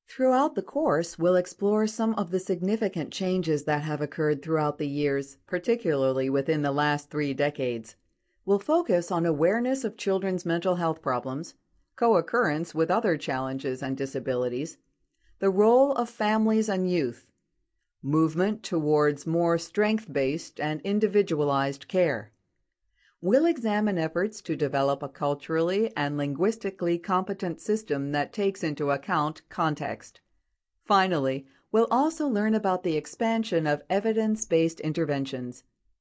Throughout the course, we'll explore some of the significant changes that have occurred throughout the years, particularly within the last 3 decades. We'll focus on awareness of children's mental health problems, co-occurrence with other challenges and disabilities, the role of families and youth, movement towards more strength-based and individualized care. We'll examine efforts to develop a culturally and linguistically competent system that takes into account context. Finally, we'll also learn about the expansion of evidence-based interventions,